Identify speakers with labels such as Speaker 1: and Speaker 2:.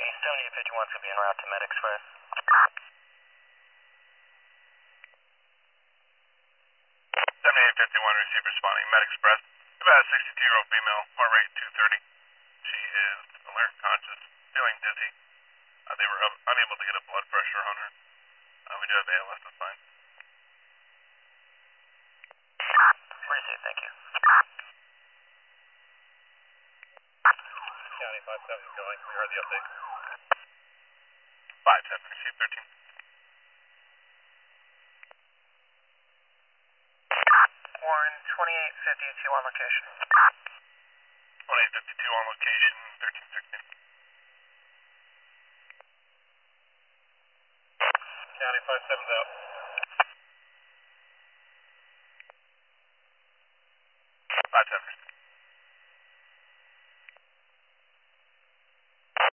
Speaker 1: County, 7851's going to be en route to Med Express.
Speaker 2: 7851, receive responding, Med Express. About a 62-year-old female, heart rate 230. She is alert, conscious, feeling dizzy. They were unable to get a blood pressure on her. We do have ALS, that's fine.
Speaker 1: Receive, thank you.
Speaker 3: County 57 going. We heard the update.
Speaker 2: 57, receive 13.
Speaker 1: Warren, 2852 on location.
Speaker 2: 2852 on location, 1316.
Speaker 3: County 57's out.